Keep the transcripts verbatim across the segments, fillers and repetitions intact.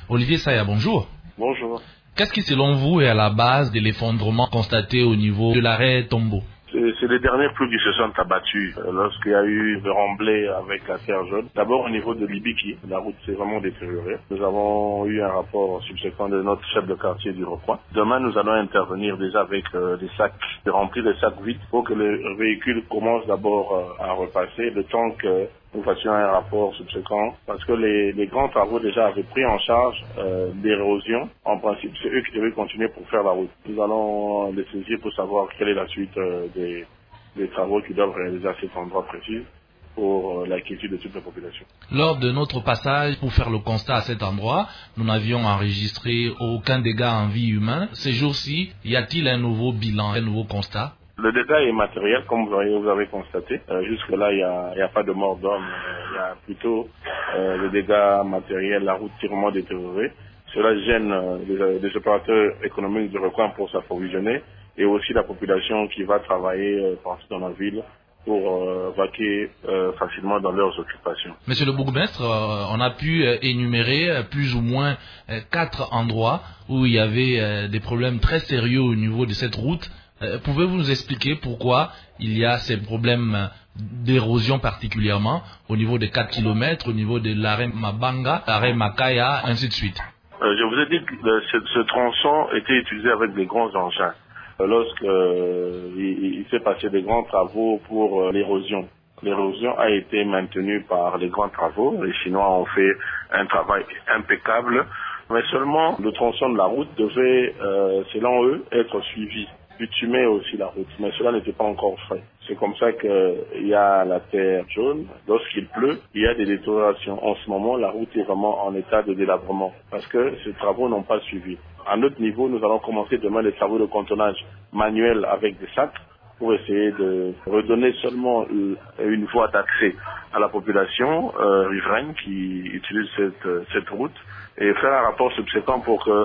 Olivier Saya, bonjour. Bonjour. Qu'est-ce qui, selon vous, est à la base de l'effondrement constaté au niveau de l'arrêt Tombo? C'est les dernières pluies qui se sont abattues euh, lorsqu'il y a eu le remblai avec la terre jaune. D'abord au niveau de Libiki, la route s'est vraiment détériorée. Nous avons eu un rapport subséquent de notre chef de quartier du Recoin. Demain, nous allons intervenir déjà avec euh, des sacs, de remplir les sacs vides pour que le véhicule commence d'abord euh, à repasser, le temps que nous fassions un rapport subséquent, parce que les, les grands travaux déjà avaient pris en charge euh, l'érosion. En principe, c'est eux qui devaient continuer pour faire la route. Nous allons les saisir pour savoir quelle est la suite euh, des, des travaux qu'ils doivent réaliser à cet endroit précis pour euh, l'inquiétude de toute la population. Lors de notre passage pour faire le constat à cet endroit, nous n'avions enregistré aucun dégât en vie humaine. Ces jours-ci, y a-t-il un nouveau bilan, un nouveau constat? Le dégât est matériel, comme vous avez, vous avez constaté. Euh, Jusque-là, il n'y a, il y a pas de mort d'homme. Il y a plutôt euh, le dégât matériel, la route entièrement détériorée. Cela gêne euh, les, les opérateurs économiques du recoin pour s'approvisionner et aussi la population qui va travailler euh, partout dans la ville pour euh, vaquer euh, facilement dans leurs occupations. Monsieur le bourgmestre, euh, on a pu euh, énumérer euh, plus ou moins euh, quatre endroits où il y avait euh, des problèmes très sérieux au niveau de cette route. Euh, Pouvez-vous nous expliquer pourquoi il y a ces problèmes d'érosion particulièrement au niveau des quatre kilomètres, au niveau de l'arrêt Mabanga, l'arrêt Makaya, ainsi de suite? euh, Je vous ai dit que euh, ce, ce tronçon était utilisé avec des grands engins. Euh, lorsque euh, il, il s'est passé des grands travaux pour euh, l'érosion. L'érosion a été maintenue par les grands travaux. Les Chinois ont fait un travail impeccable, mais seulement le tronçon de la route devait, euh, selon eux, être suivi. Bitumé aussi la route, mais cela n'était pas encore fait. C'est comme ça qu'il y a la terre jaune. Lorsqu'il pleut, il y a des détériorations. En ce moment, la route est vraiment en état de délabrement parce que ces travaux n'ont pas suivi. À notre niveau, nous allons commencer demain les travaux de contenage manuel avec des sacs pour essayer de redonner seulement une voie d'accès à la population euh, riveraine qui utilise cette, cette route et faire un rapport subséquent pour que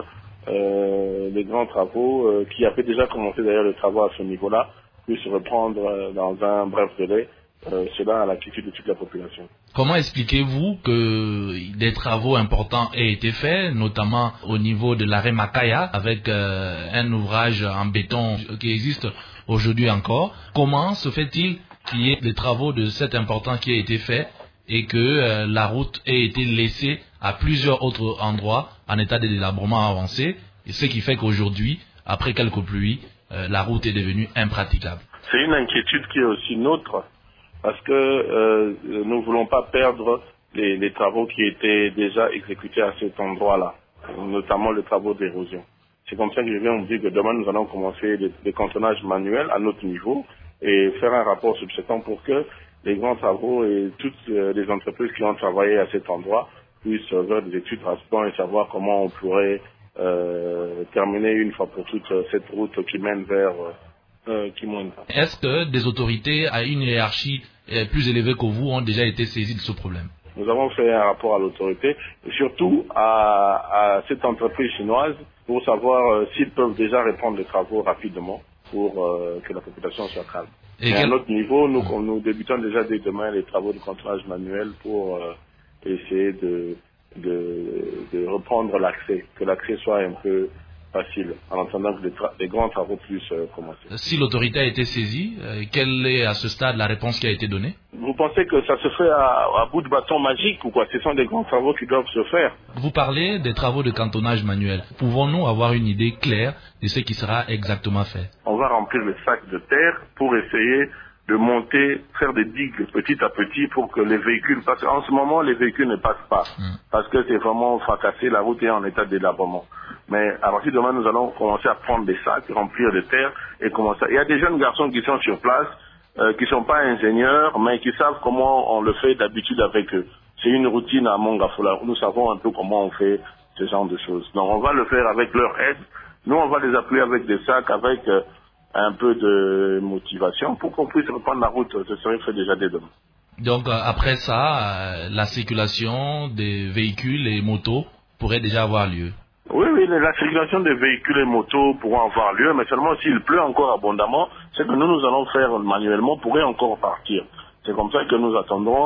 Euh, les grands travaux, euh, qui avaient déjà commencé d'ailleurs les travaux à ce niveau-là, puissent reprendre euh, dans un bref délai, euh, cela à l'inquiétude de toute la population. Comment expliquez-vous que des travaux importants aient été faits, notamment au niveau de l'arrêt Makaya, avec euh, un ouvrage en béton qui existe aujourd'hui encore? Comment se fait-il qu'il y ait des travaux de cet important qui aient été faits et que euh, la route ait été laissée à plusieurs autres endroits en état de délabrement avancé, et ce qui fait qu'aujourd'hui, après quelques pluies, euh, la route est devenue impraticable? C'est une inquiétude qui est aussi nôtre, parce que euh, nous ne voulons pas perdre les, les travaux qui étaient déjà exécutés à cet endroit-là, notamment les travaux d'érosion. C'est comme ça que je viens vous dire que demain nous allons commencer des, des cantonnages manuels à notre niveau et faire un rapport subséquent pour que les grands travaux et toutes les entreprises qui ont travaillé à cet endroit puissent faire des études rapidement et savoir comment on pourrait euh, terminer une fois pour toutes cette route qui mène vers euh, Kimwenda. Est-ce que des autorités à une hiérarchie euh, plus élevée que vous ont déjà été saisies de ce problème? Nous avons fait un rapport à l'autorité, et surtout à, à cette entreprise chinoise, pour savoir euh, s'ils peuvent déjà reprendre les travaux rapidement pour euh, que la population soit calme. Et quel... à notre niveau, nous, mmh. nous débutons déjà dès demain les travaux de contenage manuel pour euh, essayer de, de, de reprendre l'accès, que l'accès soit un peu facile, en attendant que les, tra- les grands travaux puissent euh, commencer. Si l'autorité a été saisie, euh, quelle est à ce stade la réponse qui a été donnée? Vous pensez que ça se fait à, à bout de bâton magique ou quoi? Ce sont des grands travaux qui doivent se faire. Vous parlez des travaux de cantonnage manuel. Pouvons-nous avoir une idée claire de ce qui sera exactement fait? On va remplir les sacs de terre pour essayer de monter, faire des digues petit à petit pour que les véhicules, parce qu'en ce moment les véhicules ne passent pas, mmh. parce que c'est vraiment fracassé, la route est en état de délabrement. Mais à partir de demain, nous allons commencer à prendre des sacs, remplir de terre et commencer. Il y a des jeunes garçons qui sont sur place, euh, qui sont pas ingénieurs, mais qui savent comment on le fait d'habitude avec eux. C'est une routine à Mongafola. Nous savons un peu comment on fait ce genre de choses. Donc on va le faire avec leur aide. Nous, on va les appuyer avec des sacs, avec euh, un peu de motivation pour qu'on puisse reprendre la route. Ce serait fait déjà dès demain. Donc euh, après ça, euh, la circulation des véhicules et motos pourrait déjà avoir lieu? Oui, oui, la circulation des véhicules et motos pourra avoir lieu, mais seulement s'il pleut encore abondamment, ce que nous, nous allons faire manuellement pourrait encore partir. C'est comme ça que nous attendrons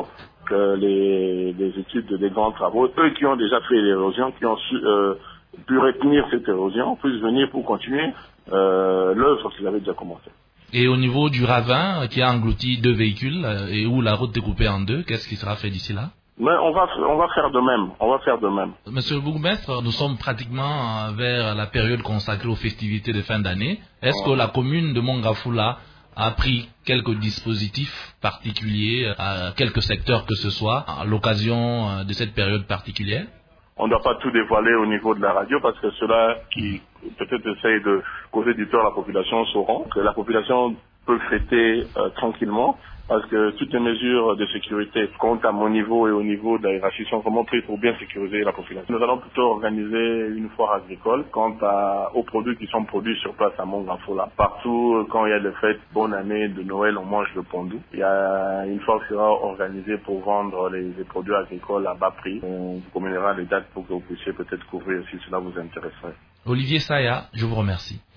que les, les études des grands travaux, eux qui ont déjà fait l'érosion, qui ont su, euh, pu retenir cette érosion, puissent venir pour continuer euh, l'œuvre qu'ils avaient déjà commencé. Et au niveau du ravin qui a englouti deux véhicules euh, et où la route est coupée en deux, qu'est-ce qui sera fait d'ici là? Mais on va, on va faire de même, on va faire de même. Monsieur le bourgmestre, nous sommes pratiquement vers la période consacrée aux festivités de fin d'année. Est-ce que la commune de Mongafula a pris quelques dispositifs particuliers à quelques secteurs que ce soit à l'occasion de cette période particulière? On ne doit pas tout dévoiler au niveau de la radio parce que ceux-là qui peut-être essayent de causer du tort à la population sauront que la population peut fêter euh, tranquillement parce que toutes les mesures de sécurité, compte à mon niveau et au niveau de la hiérarchie, sont vraiment prises pour bien sécuriser la population. Nous allons plutôt organiser une foire agricole quant à, aux produits qui sont produits sur place à Mongafula. Partout, quand il y a des fêtes, bonne année, de Noël, on mange le pondou. Il y a une foire qui sera organisée pour vendre les, les produits agricoles à bas prix. On vous communiquera les dates pour que vous puissiez peut-être couvrir si cela vous intéresserait. Olivier Saya, je vous remercie.